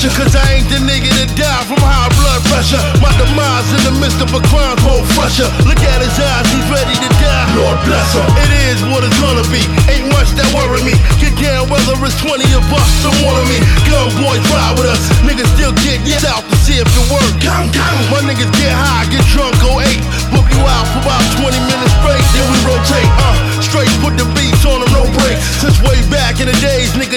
stretcher, cause I ain't the nigga that died from high blood pressure. My demise in the midst of a crime more fresher. Look at his eyes, he's ready to die. Lord bless him. It is what it's gonna be. Ain't much that worry me. Get down whether it's 20 of us or one of me. Gun boys ride with us. Niggas still get out to see if it work. My niggas get high, get drunk, go 8. Book you out for about 20 minutes straight, then we rotate. Straight put the beats on them, no breaks. Since way back in the days, nigga